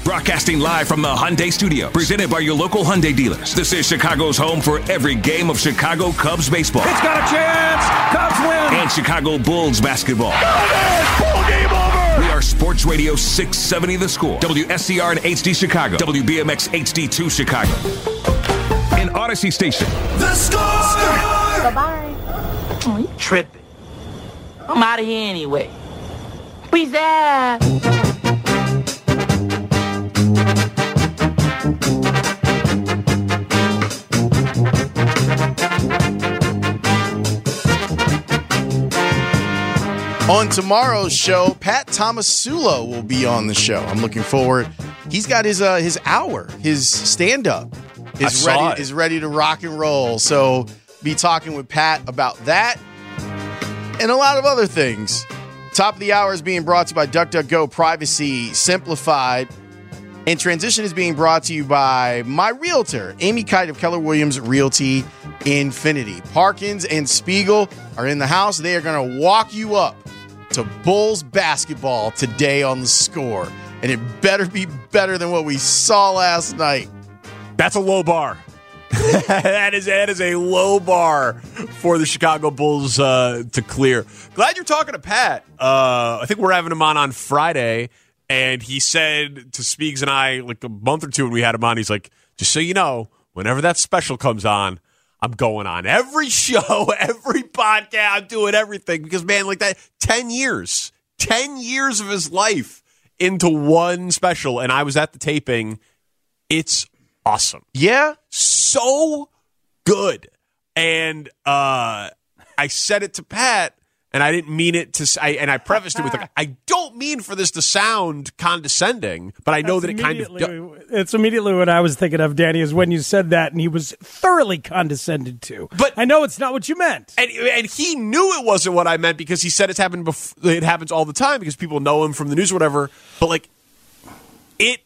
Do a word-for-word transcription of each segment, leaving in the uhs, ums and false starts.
Broadcasting live from the Hyundai Studio, presented by your local Hyundai dealers. This is Chicago's home for every game of Chicago Cubs baseball. It's got a chance. Cubs win. And Chicago Bulls basketball. Ball game over. We are Sports Radio six seventy The Score. W S C R and H D Chicago. W B M X H D two Chicago. In Odyssey Station. The Score. Bye-bye. Oh, you tripping. I'm out of here anyway. Peace out. On tomorrow's show, Pat Tomasulo will be on the show. I'm looking forward. He's got his uh, his hour, his stand-up is I saw ready it. is ready to rock and roll. So be talking with Pat about that and a lot of other things. Top of the hour is being brought to you by DuckDuckGo Privacy Simplified. And Transition is being brought to you by my realtor, Amy Kite of Keller Williams Realty Infinity. Parkins and Spiegel are in the house. They are going to walk you up to Bulls basketball today on The Score. And it better be better than what we saw last night. That's a low bar. that is that is a low bar for the Chicago Bulls uh, to clear. Glad you're talking to Pat. Uh, I think we're having him on on Friday, and he said to Speaks and I like a month or two when we had him on, he's like, just so you know, whenever that special comes on, I'm going on every show, every podcast, I'm doing everything because, man, like that, ten years, ten years of his life into one special, and I was at the taping. It's awesome. Yeah? So good. And uh, I said it to Pat, and I didn't mean it to I, and I prefaced it with, like, I don't mean for this to sound condescending, but I know That's that it kind of immediately- It's immediately what I was thinking of, Danny, is when you said that, and he was thoroughly condescended to. But I know it's not what you meant. And and he knew it wasn't what I meant because he said it's happened before, it happens all the time because people know him from the news or whatever. But, like, it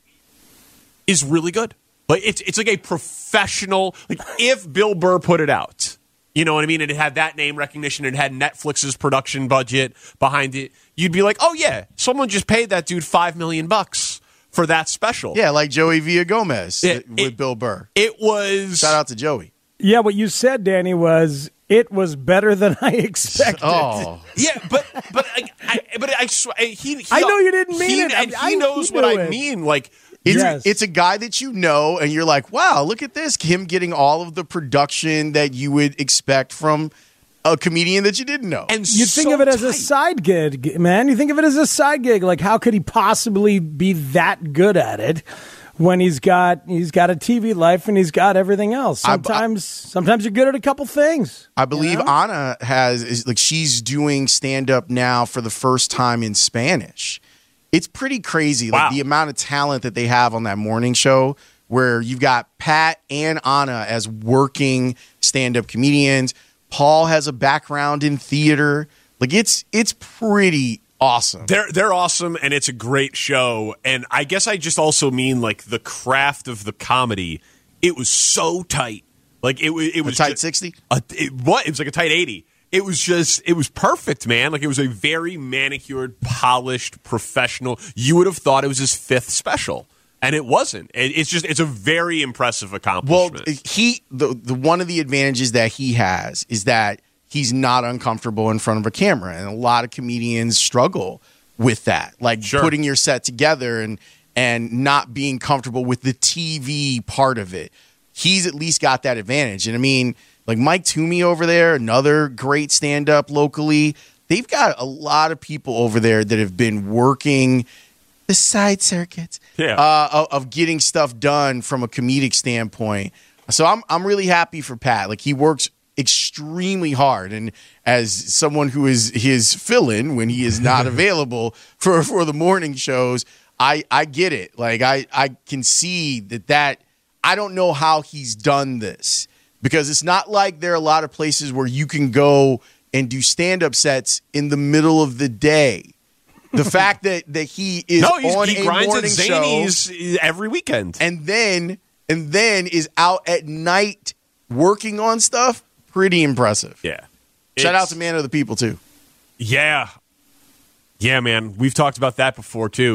is really good. Like, it's it's like a professional, like, if Bill Burr put it out, you know what I mean, and it had that name recognition, it had Netflix's production budget behind it, you'd be like, oh, yeah, someone just paid that dude five million bucks for that special. Yeah, like Joey Villagomez It- with it- Bill Burr. It was... Shout out to Joey. Yeah, what you said, Danny, was it was better than I expected. Oh. Yeah, but but I, I but I swear he, he I know you didn't mean he, it. and I- he I- knows he what knew I it. mean. Like It's, Yes. it's a guy that you know, and you're like, wow, look at this. Him getting all of the production that you would expect from a comedian that you didn't know. and You think so of it as a tight. side gig, man. You think of it as a side gig. Like, how could he possibly be that good at it when he's got he's got a T V life and he's got everything else? I- Sometimes, sometimes you're good at a couple things. I believe you know? Anna has, is like, she's doing stand up now for the first time in Spanish. It's pretty crazy, Wow. like the amount of talent that they have on that morning show where you've got Pat and Anna as working stand-up comedians. Paul has a background in theater. Like, it's it's pretty awesome. They're they're awesome, and it's a great show. And I guess I just also mean like the craft of the comedy. It was so tight, like it was. It A was tight ju- sixty? A, it, what? It was like a tight eighty. It was just, it was perfect, man. Like, it was a very manicured, polished, professional. You would have thought it was his fifth special, and it wasn't. It, it's just, it's a very impressive Well, accomplishment. he the, the one of the advantages that he has is that he's not uncomfortable in front of a camera, and a lot of comedians struggle with that, like Sure. putting your set together and and not being comfortable with the T V part of it. He's at least got that advantage, and I mean, like Mike Toomey over there, another great stand-up locally. They've got a lot of people over there that have been working the side circuits Yeah. uh, of, of getting stuff done from a comedic standpoint. So I'm I'm really happy for Pat. Like, he works extremely hard, and as someone who is his fill-in when he is not available for for the morning shows, I I get it. Like, I I can see that that I don't know how he's done this, because it's not like there are a lot of places where you can go and do stand-up sets in the middle of the day. The fact that that he is no, he's, on he a grinds morning at show Zanies every weekend. and then and then is out at night working on stuff, pretty impressive. yeah. Shout out It's- to Man of the People too. Yeah. Yeah, man. We've talked about that before, too.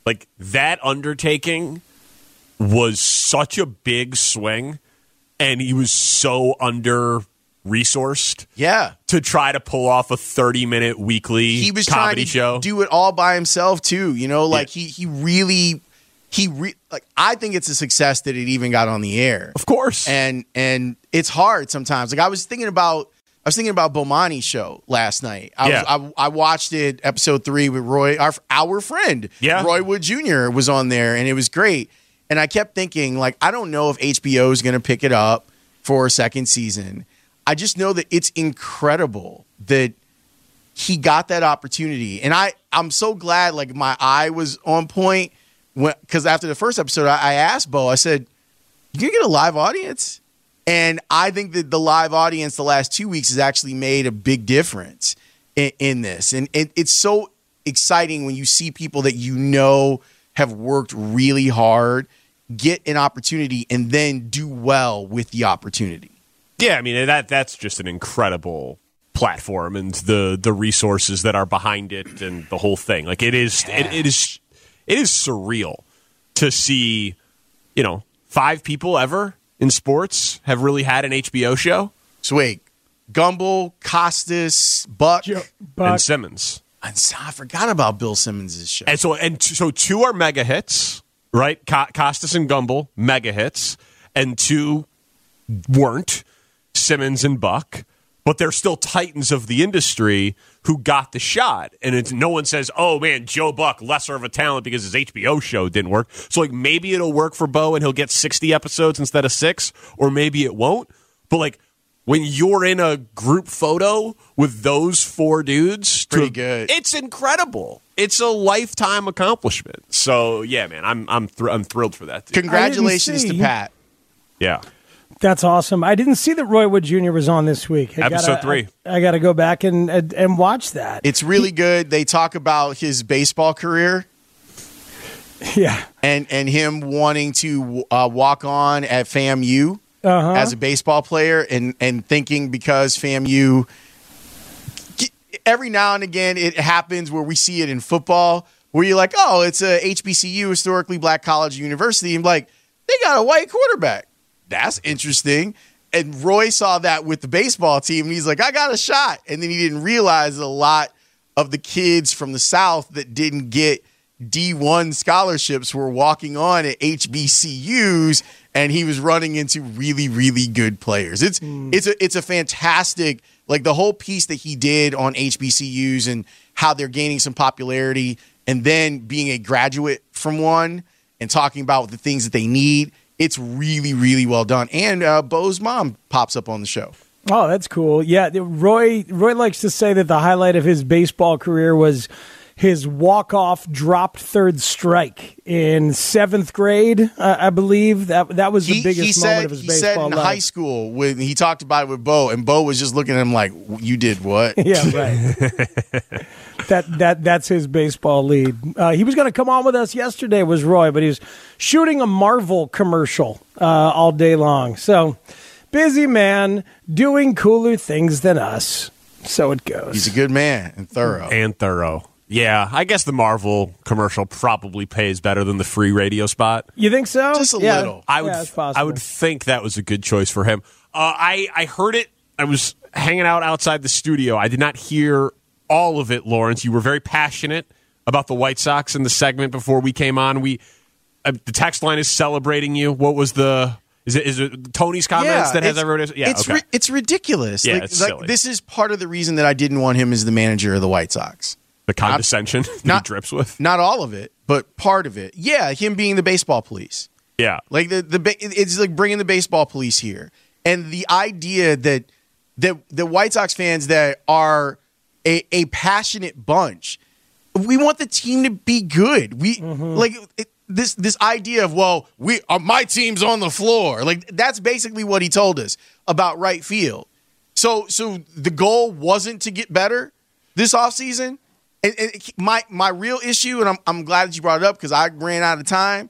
Like, that undertaking was such a big swing, and he was so under-resourced. Yeah. To try to pull off a thirty-minute weekly he was comedy trying to show. do it all by himself, too. You know, like, Yeah. he, he really, he re- like, I think it's a success that it even got on the air. Of course. And, and it's hard sometimes. Like, I was thinking about, I was thinking about Bomani's show last night. I, Yeah. was, I, I watched it, episode three with Roy, our, our friend. Yeah. Roy Wood Junior was on there, and it was great. And I kept thinking, like, I don't know if H B O is going to pick it up for a second season. I just know that it's incredible that he got that opportunity. And I, I'm so glad, like, my eye was on point because after the first episode, I, I asked Bo, I said, you going to get a live audience? And I think that the live audience the last two weeks has actually made a big difference in, in this. And it, it's so exciting when you see people that you know have worked really hard get an opportunity and then do well with the opportunity. Yeah, I mean, that that's just an incredible platform and the the resources that are behind it and the whole thing. Like, it is Yeah. it, it is it is surreal to see, you know, five people ever in sports have really had an H B O show. So wait, Gumbel, Costas, Buck, Buck. And Simmons. and so- I forgot about Bill Simmons' show. And so and t- so two are mega hits, right? Co- Costas and Gumbel, mega hits, and two weren't, Simmons and Buck, but they're still titans of the industry who got the shot. And it's, no one says, oh, man, Joe Buck, lesser of a talent because his H B O show didn't work. So, like, maybe it'll work for Bo and he'll get sixty episodes instead of six, or maybe it won't. But, like, when you're in a group photo with those four dudes, Pretty to- good. It's incredible. It's a lifetime accomplishment. So, yeah, man, I'm I'm thr- I'm thrilled for that. Too. Congratulations to see- Pat. Yeah. That's awesome. I didn't see that Roy Wood Junior was on this week. I Episode gotta, three. I, I got to go back and, and and watch that. It's really good. They talk about his baseball career Yeah. and, and him wanting to uh, walk on at FAMU Uh-huh. as a baseball player and, and thinking because FAMU, every now and again, it happens where we see it in football where you're like, oh, it's a H B C U, historically black college or university. And like, they got a white quarterback. That's interesting. And Roy saw that with the baseball team, and he's like, I got a shot. And then he didn't realize a lot of the kids from the South that didn't get D one scholarships were walking on at H B C Us, and he was running into really, really good players. It's it's a it's a fantastic, like, the whole piece that he did on H B C Us and how they're gaining some popularity, and then being a graduate from one and talking about the things that they need. It's really, really well done. And uh, Bo's mom pops up on the show. Oh, that's cool. Yeah, the- Roy Roy likes to say that the highlight of his baseball career was his walk-off dropped third strike in seventh grade, uh, I believe. That that was the He, biggest he moment said, of his he said baseball in life. high school when he talked about it with Bo, and Bo was just looking at him like, you did what? Yeah, right. that that that's his baseball lead. Uh, he was going to come on with us yesterday, was Roy, but he was shooting a Marvel commercial uh, all day long. So busy man, doing cooler things than us. So it goes. He's a good man and thorough. And thorough. Yeah, I guess the Marvel commercial probably pays better than the free radio spot. You think so? Just a Yeah. little. I would Yeah, it's possible. I would think that was a good choice for him. Uh, I I heard it. I was hanging out outside the studio. I did not hear all of it, Lawrence. You were very passionate about the White Sox in the segment before we came on. We uh, the text line is celebrating you. What was the is it is it Tony's comments that has it's- everybody? Yeah, it's okay. ri- it's ridiculous. Yeah, like, it's like, silly. this is part of the reason that I didn't want him as the manager of the White Sox. the condescension that not- he drips with. Not all of it, but part of it. Yeah, him being the baseball police. Yeah, Like the the ba- it's like bringing the baseball police here, and the idea that that the White Sox fans that are a, a passionate bunch, we want the team to be good. We like it, this this idea of well, we uh, my team's on the floor. Like that's basically what he told us about right field. So so the goal wasn't to get better this offseason. And, and my my real issue, and I'm I'm glad that you brought it up because I ran out of time.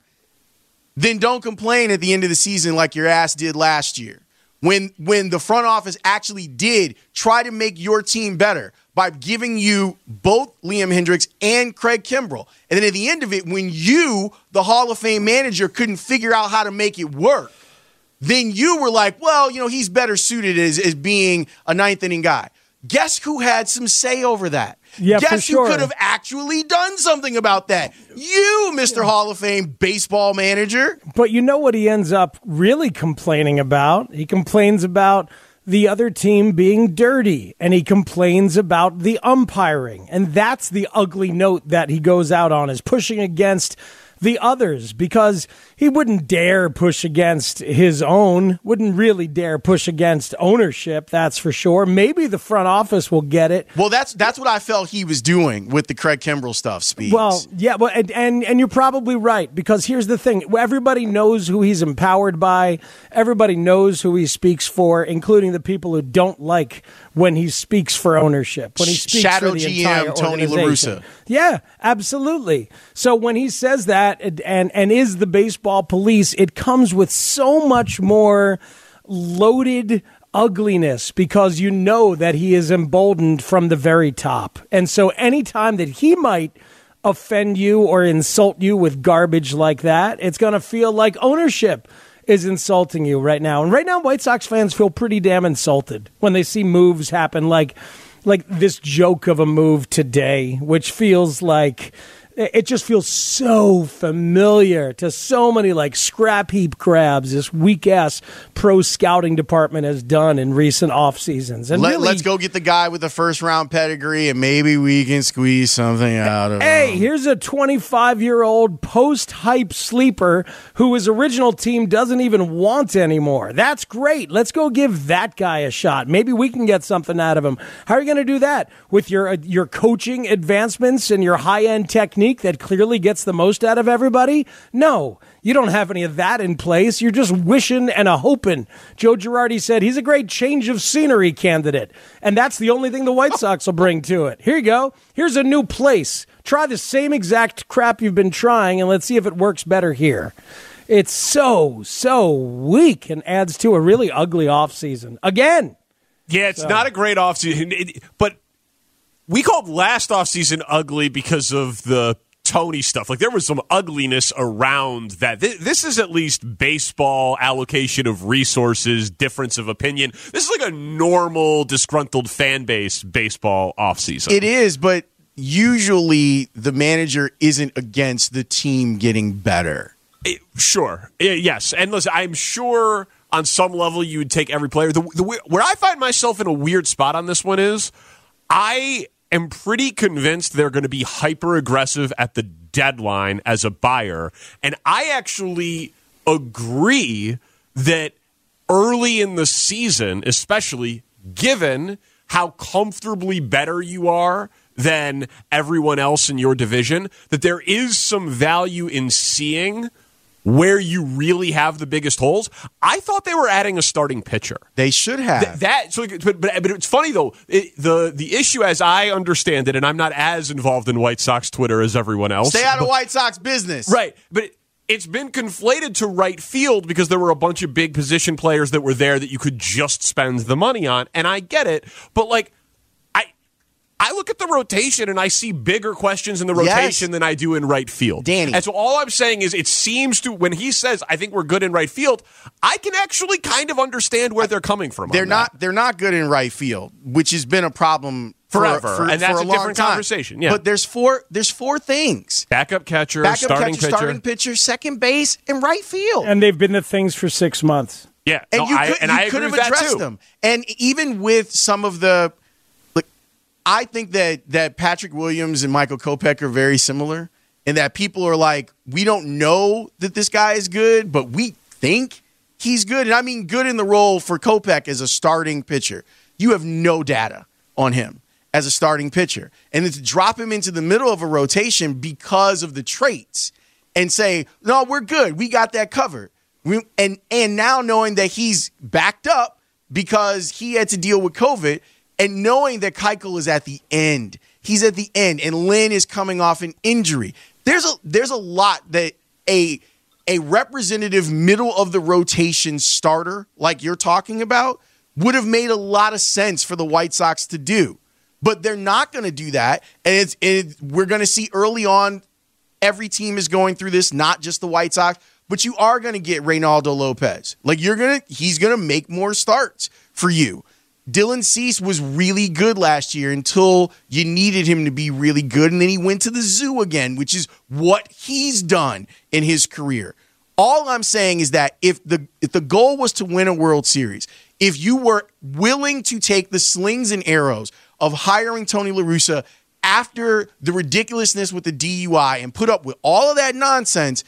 Then don't complain at the end of the season like your ass did last year. When when the front office actually did try to make your team better by giving you both Liam Hendriks and Craig Kimbrell. And then at the end of it, when you, the Hall of Fame manager, couldn't figure out how to make it work, then you were like, well, you know, he's better suited as, as being a ninth inning guy. Guess who had some say over that? Yeah, Guess for sure. who could have actually done something about that? You, Mister Hall of Fame baseball manager. But you know what he ends up really complaining about? He complains about the other team being dirty, and he complains about the umpiring. And that's the ugly note that he goes out on, is pushing against the others, because he wouldn't dare push against his own, wouldn't really dare push against ownership, that's for sure. Maybe the front office will get it. Well, that's that's what I felt he was doing with the Craig Kimbrell stuff, Speeds. Well, yeah, well, and, and and you're probably right, because here's the thing. Everybody knows who he's empowered by. Everybody knows who he speaks for, including the people who don't like when he speaks for ownership, when he speaks Shadow for the G M entire Tony La organization. Russa. Yeah, absolutely. So when he says that and, and and is the baseball police, it comes with so much more loaded ugliness, because you know that he is emboldened from the very top. And so anytime that he might offend you or insult you with garbage like that, it's going to feel like ownership is insulting you right now. And right now, White Sox fans feel pretty damn insulted when they see moves happen like like this joke of a move today, which feels like it just feels so familiar to so many like scrap heap crabs this weak-ass pro scouting department has done in recent off seasons. And Let, really, let's go get the guy with the first-round pedigree, and maybe we can squeeze something out of Hey, him. here's a twenty-five-year-old post-hype sleeper who his original team doesn't even want anymore. That's great. Let's go give that guy a shot. Maybe we can get something out of him. How are you going to do that? With your uh, your coaching advancements and your high-end technique that clearly gets the most out of everybody? No, you don't have any of that in place. You're just wishing and a hoping. Joe Girardi said he's a great change of scenery candidate, and that's the only thing the White Sox will bring to it. Here you go. Here's a new place. Try the same exact crap you've been trying, and let's see if it works better here. It's so, so weak and adds to a really ugly offseason. Again. Yeah, it's So. not a great offseason, it- but we called last offseason ugly because of the Tony stuff. Like, there was some ugliness around that. This, this is at least baseball allocation of resources, difference of opinion. This is like a normal, disgruntled fan base baseball offseason. It is, but usually the manager isn't against the team getting better. It- sure. Yeah, yes. And listen, I'm sure on some level you would take every player. The, the, where I find myself in a weird spot on this one is I am pretty convinced they're going to be hyper aggressive at the deadline as a buyer. And I actually agree that early in the season, especially given how comfortably better you are than everyone else in your division, that there is some value in seeing where you really have the biggest holes. I thought they were adding a starting pitcher. They should have. Th- that, so, but, but, but it's funny, though. It, the, the issue, as I understand it, and I'm not as involved in White Sox Twitter as everyone else. Stay out of but, White Sox business. Right, but it, it's been conflated to right field because there were a bunch of big position players that were there that you could just spend the money on, and I get it, but like, I look at the rotation and I see bigger questions in the rotation Yes. than I do in right field. Danny. And so all I'm saying is it seems to, when he says, I think we're good in right field, I can actually kind of understand where they're coming from. They're on not that. they're not good in right field, which has been a problem for- Forever. for, And that's for a, a long different time. conversation, yeah. But there's four there's four things. Backup catcher, Backup starting catcher, pitcher. starting pitcher, second base, and right field. And they've been the things for six months. Yeah. And no, you I, could, and you I could agree have with that addressed too. them. And even with some of the, like, I think that that Patrick Williams and Michael Kopech are very similar in that people are like, we don't know that this guy is good, but we think he's good. And I mean good in the role for Kopech as a starting pitcher. You have no data on him as a starting pitcher. And then to drop him into the middle of a rotation because of the traits and say, no, we're good. We got that covered. We, and and now knowing that he's backed up because he had to deal with COVID, and knowing that Keuchel is at the end, he's at the end, and Lynn is coming off an injury. There's a there's a lot that a a representative middle of the rotation starter like you're talking about would have made a lot of sense for the White Sox to do. But they're not going to do that. And it's it, we're going to see early on, every team is going through this, not just the White Sox, but you are going to get Reynaldo Lopez. Like you're going to, he's going to make more starts for you. Dylan Cease was really good last year until you needed him to be really good. And then he went to the zoo again, which is what he's done in his career. All I'm saying is that if the if the goal was to win a World Series, if you were willing to take the slings and arrows of hiring Tony La Russa after the ridiculousness with the D U I and put up with all of that nonsense,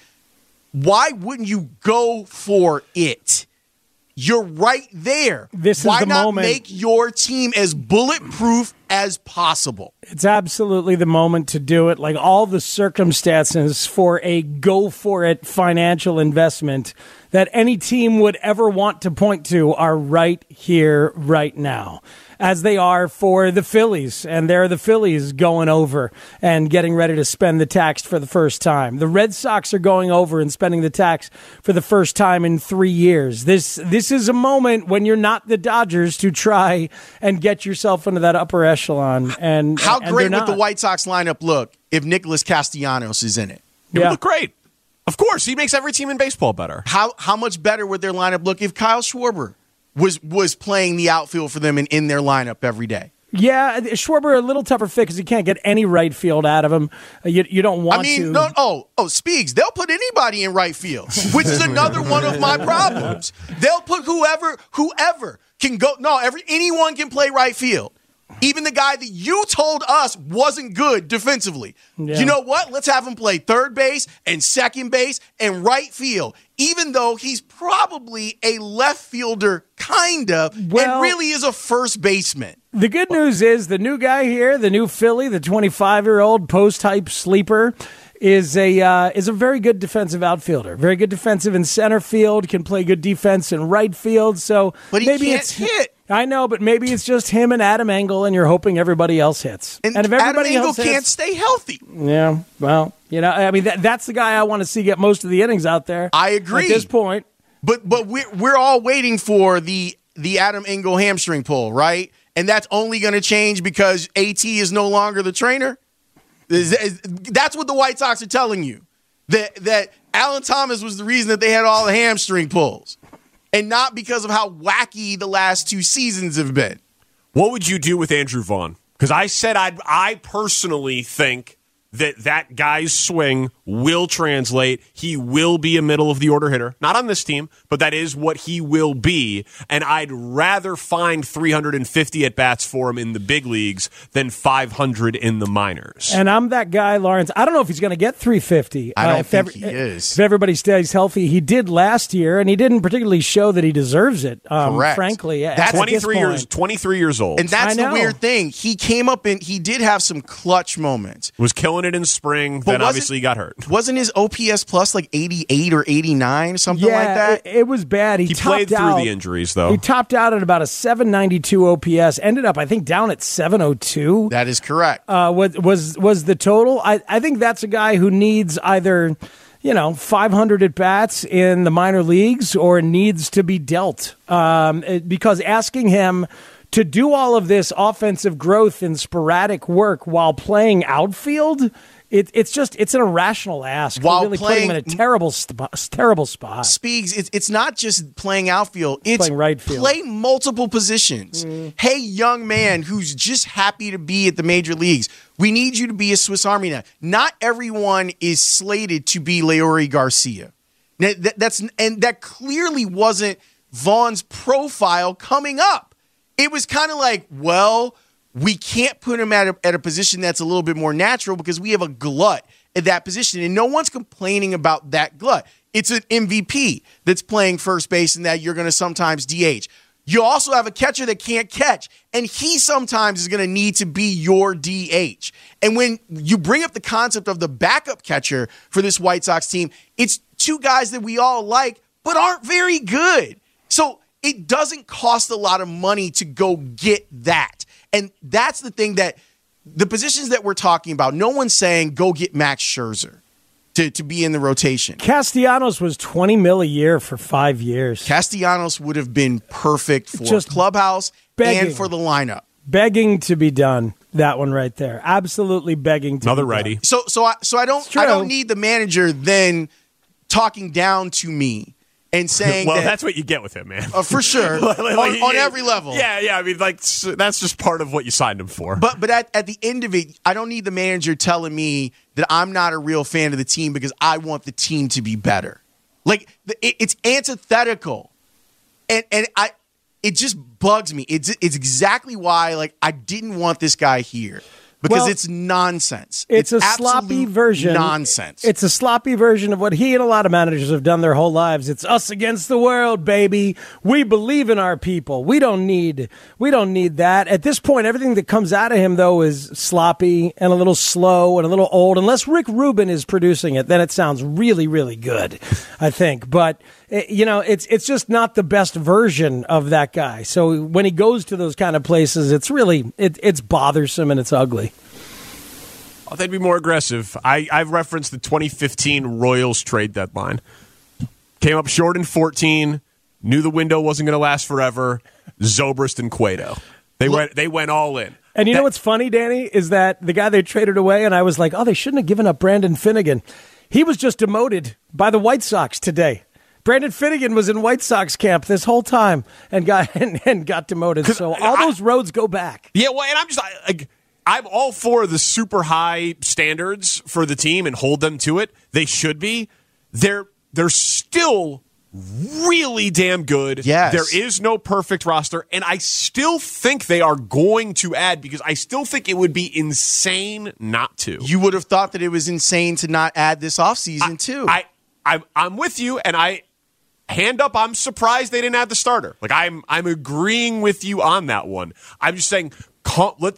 why wouldn't you go for it? You're right there. This is Why the not moment. make your team as bulletproof as possible? It's absolutely the moment to do it. Like all the circumstances for a go-for-it financial investment that any team would ever want to point to are right here, right now, as they are for the Phillies. And they're the Phillies going over and getting ready to spend the tax for the first time. The Red Sox are going over and spending the tax for the first time in three years. This this is a moment when you're not the Dodgers to try and get yourself into that upper echelon. And How and great they're would the not. White Sox lineup look if Nicholas Castellanos is in it? It Yeah. would look great. Of course, he makes every team in baseball better. How how much better would their lineup look if Kyle Schwarber was was playing the outfield for them and in their lineup every day? Yeah, Schwarber a little tougher fit because you can't get any right field out of him. Uh, You, you don't want I mean, to. no, oh, oh, Speaks, they'll put anybody in right field, which is another one of my problems. They'll put whoever, whoever can go. No, every anyone can play right field. Even the guy that you told us wasn't good defensively. Yeah. You know what? Let's have him play third base and second base and right field, even though he's probably a left fielder, kind of, Well- and really is a first baseman. The good news is the new guy here, the new Philly, the twenty-five-year-old post-hype sleeper, is a uh, is a very good defensive outfielder. Very good defensive in center field, can play good defense in right field. So But he maybe can't it's hit. I know, but maybe it's just him and Adam Engel, and you're hoping everybody else hits. And, if Adam everybody Engel else hits, can't stay healthy. yeah, well, you know, I mean, that, that's the guy I want to see get most of the innings out there. I agree. At this point. But but we're we're all waiting for the the Adam Engel hamstring pull, right? And that's only going to change because AT is no longer the trainer. Is- is- That's what the White Sox are telling you. That that Alan Thomas was the reason that they had all the hamstring pulls, and not because of how wacky the last two seasons have been. What would you do with Andrew Vaughn? Because I said I'd, I personally think that that guy's swing will translate. He will be a middle of the order hitter. Not on this team, but that is what he will be. And I'd rather find three hundred fifty at-bats for him in the big leagues than five hundred in the minors. And I'm that guy, Lawrence. I don't know if he's going to get three fifty. I don't if think every- he is. If everybody stays healthy, he did last year, and he didn't particularly show that he deserves it. Um, Correct. Frankly, at That's this twenty-three years, point. twenty-three years old. And that's I the know. weird thing. He came up and he did have some clutch moments. was killing it in spring, But then wasn't- obviously he got hurt. Wasn't his O P S plus like eighty-eight or eighty-nine, something Yeah, like that? It, it was bad. He, He topped played through out, the injuries, though. He topped out at about a seven ninety-two O P S. Ended up, I think, down at seven oh two. That is correct. uh, was was was the total. I, I think that's a guy who needs either, you know, five hundred at bats in the minor leagues or needs to be dealt. Um, it- because asking him to do all of this offensive growth and sporadic work while playing outfield, it, it's just it's an irrational ask. We're While really putting him in a playing- terrible sp- terrible spot. Speaks, it's, it's not just playing outfield. It's Playing right field. play multiple positions. Hey, young man who's just happy to be at the major leagues, we need you to be a Swiss Army knife. Not everyone is slated to be Leori Garcia. Now, that, that's and that clearly wasn't Vaughn's profile coming up. It was kind of like, well, we can't put him at a, at a position that's a little bit more natural because we have a glut at that position. And no one's complaining about that glut. It's an M V P that's playing first base and that you're going to sometimes D H. You also have a catcher that can't catch, and he sometimes is going to need to be your D H. And when you bring up the concept of the backup catcher for this White Sox team, it's two guys that we all like but aren't very good. So it doesn't cost a lot of money to go get that. And that's the thing that the positions that we're talking about, no one's saying go get Max Scherzer to, to be in the rotation. Castellanos was twenty mil a year for five years. Castellanos would have been perfect for Just clubhouse begging. and for the lineup. Begging to be done. That one right there. Absolutely begging to Another be done. righty. So so I so I don't true. I don't need the manager then talking down to me and saying Well, that, that's what you get with him, man. uh, for sure Like, on, like, on yeah, every level. Yeah, yeah. I mean, like s- that's just part of what you signed him for. But but at, at the end of it, I don't need the manager telling me that I'm not a real fan of the team because I want the team to be better. Like the, it, it's antithetical, and and I it just bugs me. It's it's exactly why like I didn't want this guy here. Because Well, it's nonsense. It's, It's a sloppy absolute version. Nonsense. It's a sloppy version of what he and a lot of managers have done their whole lives. It's us against the world, baby. We believe in our people. We don't need we don't need that. At this point, everything that comes out of him though is sloppy and a little slow and a little old. Unless Rick Rubin is producing it, then it sounds really, really good, I think. But it, you know, it's it's just not the best version of that guy. So when he goes to those kind of places, it's really it, it's bothersome and it's ugly. Oh, they'd be more aggressive. I, I've referenced the twenty fifteen Royals trade deadline. Came up short in fourteen. Knew the window wasn't going to last forever. Zobrist and Cueto. They Look, went. They went all in. And you That- know what's funny, Danny, is that the guy they traded away, and I was like, oh, they shouldn't have given up Brandon Finnegan. He was just demoted by the White Sox today. Brandon Finnegan was in White Sox camp this whole time and got and, and got demoted. So all I- those roads go back. Yeah, well, and I'm just I- like I'm all for the super high standards for the team and hold them to it. They should be. They're they're still really damn good. Yes. There is no perfect roster, and I still think they are going to add because I still think it would be insane not to. You would have thought that it was insane to not add this offseason, too. I, I I'm with you, and I hand up. I'm surprised they didn't add the starter. Like I'm I'm agreeing with you on that one. I'm just saying, come, let.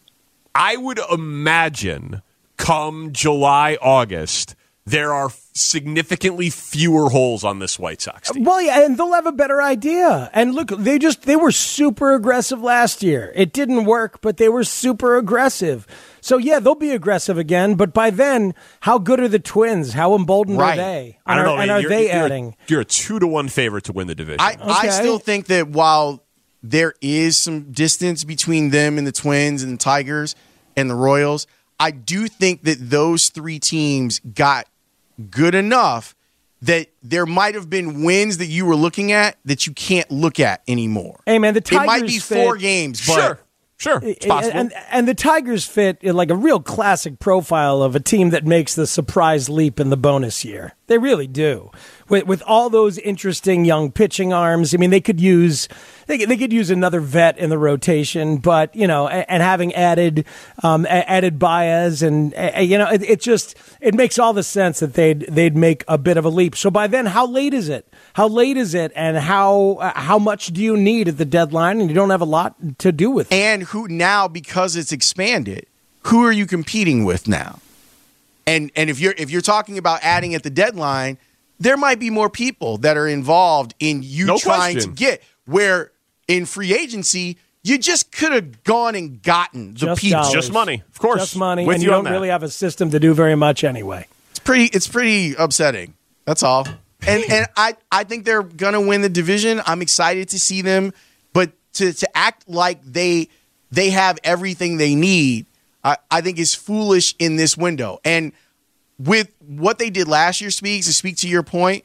I would imagine come July, August, there are significantly fewer holes on this White Sox team. Well, yeah, and they'll have a better idea. And look, they just they were super aggressive last year. It didn't work, but they were super aggressive. So yeah, they'll be aggressive again. But by then, how good are the Twins? How emboldened Right. are they? I don't and know. Are, and man. are You're, they you're, adding? You're a two to one favorite to win the division. I, I Okay. still think that while there is some distance between them and the Twins and the Tigers and the Royals, I do think that those three teams got good enough that there might have been wins that you were looking at that you can't look at anymore. Hey, man, the it might be Tigers four fit- games, but sure, sure, it's possible. And, and the Tigers fit in like a real classic profile of a team that makes the surprise leap in the bonus year. They really do. With, with all those interesting young pitching arms, I mean, they could use they could, they could use another vet in the rotation, but you know, and, and having added um, added Baez, and uh, you know, it, it just it makes all the sense that they'd they'd make a bit of a leap. So by then, how late is it? How late is it, and how uh, how much do you need at the deadline? And you don't have a lot to do with it. and who now, because it's expanded, who are you competing with now? And and if you're if you're talking about adding at the deadline, there might be more people that are involved in you No trying question. to get where in free agency you just could have gone and gotten the Just people. dollars. Just money, of course. Just money, With and you you on don't that. really have a system to do very much anyway. It's pretty it's pretty upsetting. That's all. And and I, I think they're gonna win the division. I'm excited to see them, but to, to act like they they have everything they need, I, I think is foolish in this window. And with what they did last year, Speaks, to speak to your point,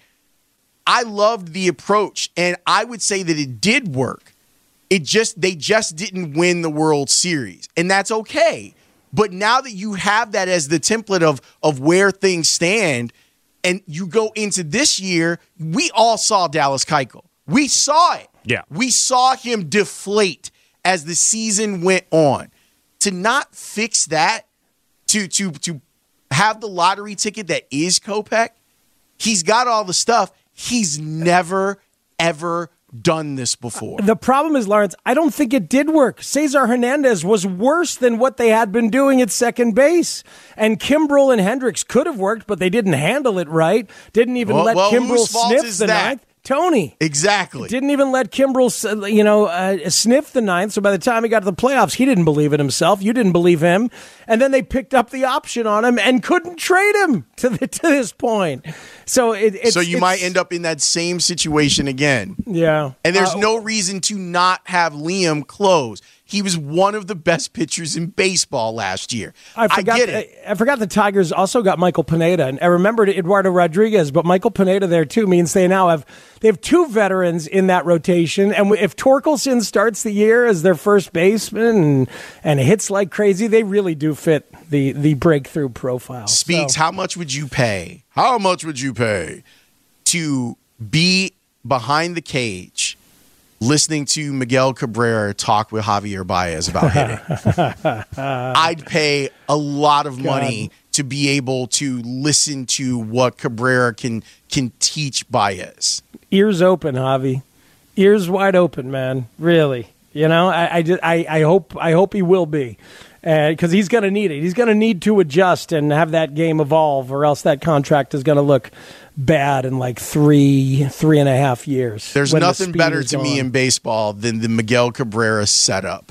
I loved the approach, and I would say that it did work. It just they just didn't win the World Series, and that's okay. But now that you have that as the template of of where things stand, and you go into this year, we all saw Dallas Keuchel. We saw it. Yeah. We saw him deflate as the season went on. To not fix that, to to to have the lottery ticket that is Kopech, he's got all the stuff. He's never, ever done this before. The problem is, Lawrence, I don't think it did work. Cesar Hernandez was worse than what they had been doing at second base. And Kimbrel and Hendricks could have worked, but they didn't handle it right. Didn't even Well- let well, Kimbrel whose fault sniff is the that? ninth. Tony. Exactly. Didn't even let Kimbrel, you know, uh, sniff the ninth. So by the time he got to the playoffs, he didn't believe in himself. You didn't believe him. And then they picked up the option on him and couldn't trade him to the, to this point. So it, it's, so you it's- might end up in that same situation again. Yeah. And there's Uh, no reason to not have Liam close. He was one of the best pitchers in baseball last year. I forgot. I get it. I, I forgot the Tigers also got Michael Pineda, and I remembered Eduardo Rodriguez, but Michael Pineda there too means they now have they have two veterans in that rotation. And if Torkelson starts the year as their first baseman and, and hits like crazy, they really do fit the the breakthrough profile. Speaks. So. How much would you pay? How much would you pay to be behind the cage, listening to Miguel Cabrera talk with Javier Baez about hitting? I'd pay a lot of God. money to be able to listen to what Cabrera can can teach Baez. Ears open, Javi. Ears wide open, man. Really. You know, I I, just, I, I hope I hope he will be. Because uh, he's going to need it. He's going to need to adjust and have that game evolve, or else that contract is going to look bad in like three, three and a half years. There's nothing the better to gone. me in baseball than the Miguel Cabrera setup.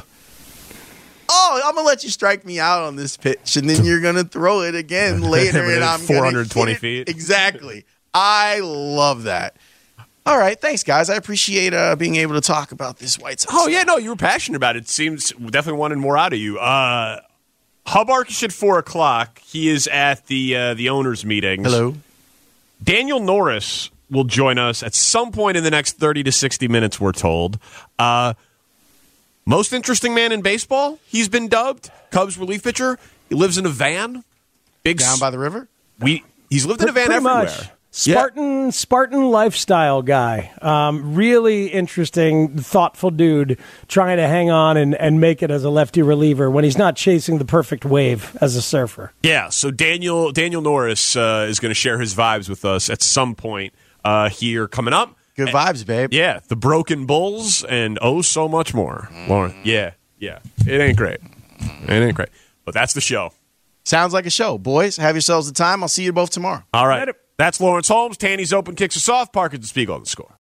Oh, I'm going to let you strike me out on this pitch, and then you're going to throw it again later, and I'm four hundred twenty hit feet. Exactly. I love that. All right, thanks, guys. I appreciate uh, being able to talk about this White Sox. Oh, yeah, no, you were passionate about it. It seems definitely wanted more out of you. Uh, Hubarkish at four o'clock. He is at the uh, the owners' meetings. Hello. Daniel Norris will join us at some point in the next thirty to sixty minutes, we're told. Uh, most interesting man in baseball, he's been dubbed. Cubs relief pitcher. He lives in a van. Big Down by the river? We He's lived in a van Pretty everywhere. much. Spartan Yeah. Spartan lifestyle guy. Um, really interesting, thoughtful dude trying to hang on and, and make it as a lefty reliever when he's not chasing the perfect wave as a surfer. Yeah, so Daniel Daniel Norris uh, is going to share his vibes with us at some point uh, here coming up. Good vibes, babe. Yeah, the Broken Bulls and oh so much more. Lauren, yeah, yeah. It ain't great. It ain't great. But that's the show. Sounds like a show. Boys, have yourselves a time. I'll see you both tomorrow. All right. Later. That's Lawrence Holmes. Tanny's Open kicks us off. Parker to Spiegel on the score.